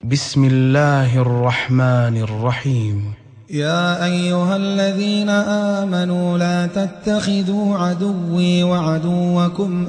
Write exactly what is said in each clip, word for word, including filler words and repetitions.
بسم الله الرحمن الرحيم. يا أيها الذين آمنوا لا تتخذوا عدوي وعدوكم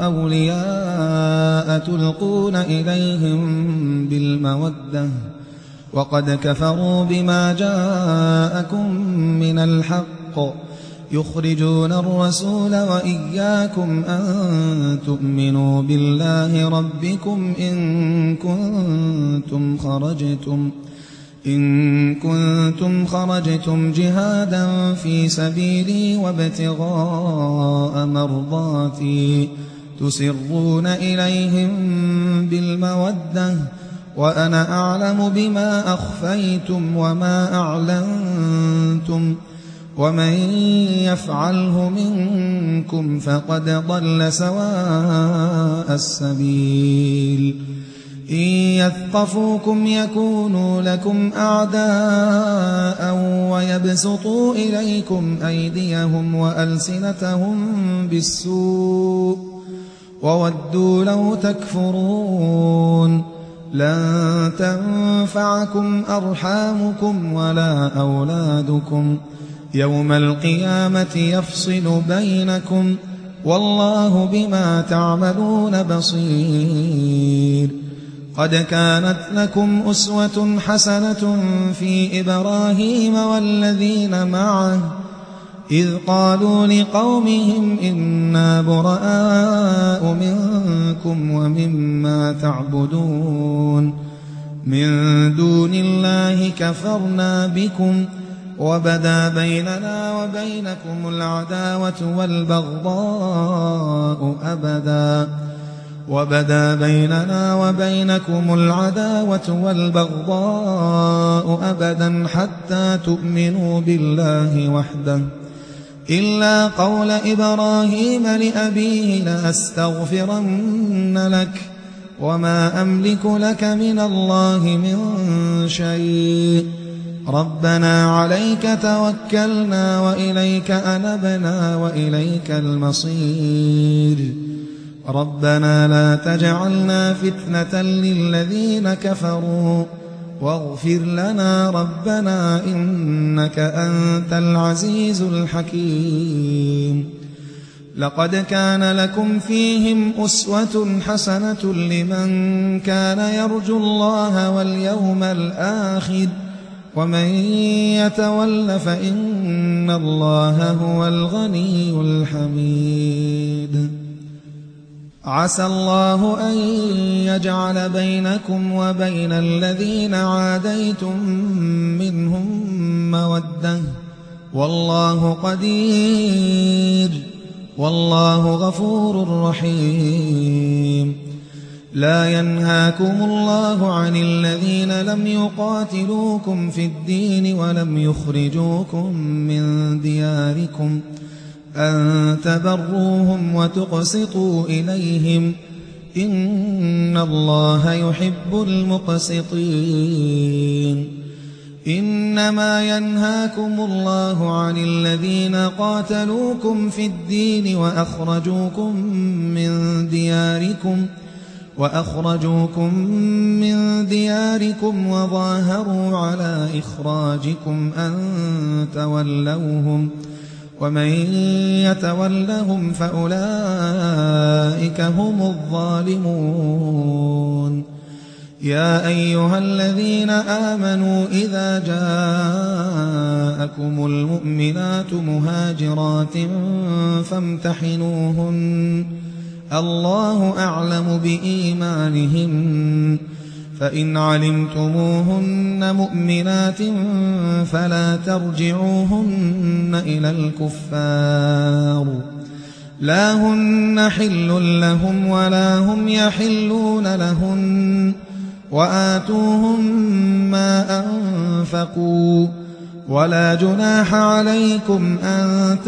أولياء تلقون إليهم بالمودة وقد كفروا بما جاءكم من الحق يخرجون الرسول وإياكم أن تؤمنوا بالله ربكم إن كنتم خرجتم إن كنتم خرجتم جهادا في سبيلي وابتغاء مرضاتي تسرون إليهم بالمودة وأنا أعلم بما أخفيتم وما أعلنتم ومن يفعله منكم فقد ضل سواء السبيل. إن يثقفوكم يكونوا لكم أعداء ويبسطوا إليكم أيديهم وألسنتهم بالسوء وودوا لو تكفرون. لن تنفعكم أرحامكم ولا أولادكم يوم القيامة يفصل بينكم والله بما تعملون بصير. قد كانت لكم أسوة حسنة في إبراهيم والذين معه إذ قالوا لقومهم إنا براء منكم ومما تعبدون من دون الله كفرنا بكم وبدا بيننا وبينكم العداوة والبغضاء أبدا وبدا بيننا وبينكم العداوة والبغضاء أبدا حتى تؤمنوا بالله وحده إلا قول إبراهيم لأبيه لأستغفرن لك وما أملك لك من الله من شيء ربنا عليك توكلنا وإليك أنبنا وإليك المصير. ربنا لا تجعلنا فتنة للذين كفروا واغفر لنا ربنا إنك أنت العزيز الحكيم. لقد كان لكم فيهم أسوة حسنة لمن كان يرجو الله واليوم الآخر ومن يتول فإن الله هو الغني الحميد. عسى الله أن يجعل بينكم وبين الذين عاديتم منهم مودة والله قدير والله غفور رحيم. لا ينهاكم الله عن الذين لم يقاتلوكم في الدين ولم يخرجوكم من دياركم أن تبروهم وتقسطوا إليهم إن الله يحب المقسطين. إنما ينهاكم الله عن الذين قاتلوكم في الدين وأخرجوكم من دياركم وأخرجوكم من دياركم وظاهروا على إخراجكم أن تولوهم ومن يتولهم فأولئك هم الظالمون. يا أيها الذين آمنوا إذا جاءكم المؤمنات مهاجرات فامتحنوهن الله أعلم بإيمانهن فإن علمتموهن مؤمنات فلا ترجعوهن إلى الكفار لا هن حل لهم ولا هم يحلون لهن وآتوهم ما أنفقوا ولا جناح عليكم أن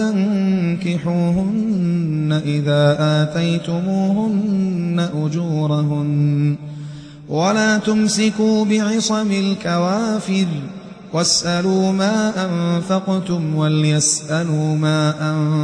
تنكحوهن إذا آتيتموهن أجورهن ولا تمسكوا بعصم الكوافر واسألوا ما أنفقتم وليسألوا ما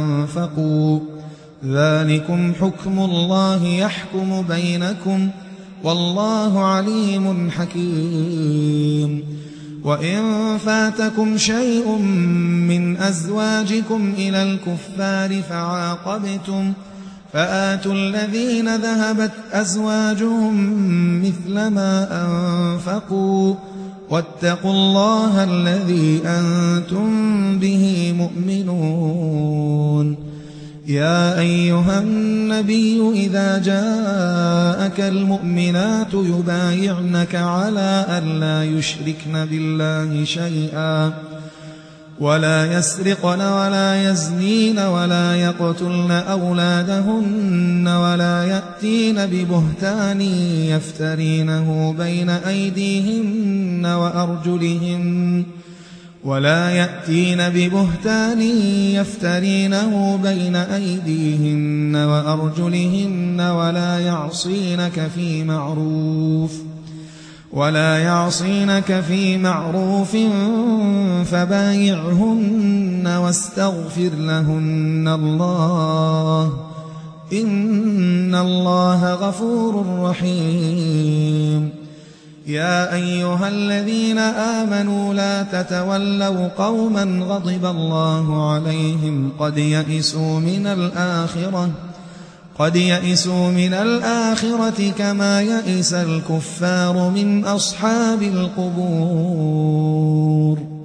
أنفقوا ذلكم حكم الله يحكم بينكم والله عليم حكيم. وإن فاتكم شيء من أزواجكم إلى الكفار فعاقبتم فآتوا الذين ذهبت أزواجهم مثل ما أنفقوا واتقوا الله الذي أنتم به مؤمنون. يا أيها النبي إذا جاءك المؤمنات يبايعنك على أن لا يشركن بالله شيئا ولا يسرقن ولا يزنين ولا يقتلن أولادهن ولا يأتين ببهتان يفترينه بين أيديهن وأرجلهن ولا يأتين ببهتان يفترينه بين أيديهن وأرجلهن ولا يعصينك في معروف ولا يعصينك في معروف فبايعهن واستغفر لهن الله إن الله غفور رحيم. يا أيها الذين آمنوا لا تتولوا قوما غضب الله عليهم قد يئسوا من الآخرة قد يئسوا من الآخرة كما يئس الكفار من أصحاب القبور.